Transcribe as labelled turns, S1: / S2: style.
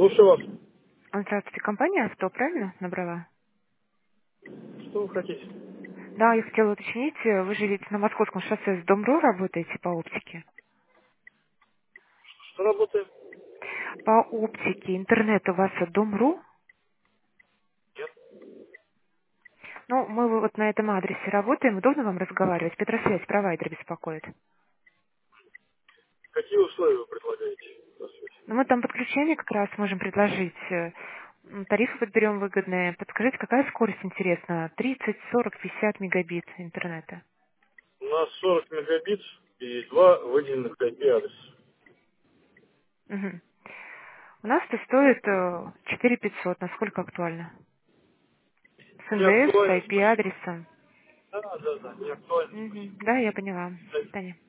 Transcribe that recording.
S1: Слушаю вас.
S2: Здравствуйте, компания «Авто», правильно набрала?
S1: Что вы хотите?
S2: Да, я хотела уточнить, вы живете на Московском шоссе с Дом.ру, работаете по оптике?
S1: Что работаем?
S2: По оптике, интернет у вас Дом.ру?
S1: Нет.
S2: Ну, мы вот на этом адресе работаем, удобно вам разговаривать? Петросвязь, провайдер беспокоит.
S1: Какие условия вы предлагаете? На связь?
S2: Ну, мы там подключение как раз можем предложить. Тарифы подберем выгодные. Подскажите, какая скорость интересна? 30, 40, 50 мегабит интернета.
S1: У нас 40 мегабит и два выделенных IP-адреса.
S2: Мгм. У нас это стоит 4500. Насколько актуально? С
S1: Не
S2: НДС, с
S1: актуально, спасибо.
S2: IP-адресом.
S1: Да, не актуально,
S2: Мгм.
S1: спасибо.
S2: Да, я поняла. Таня.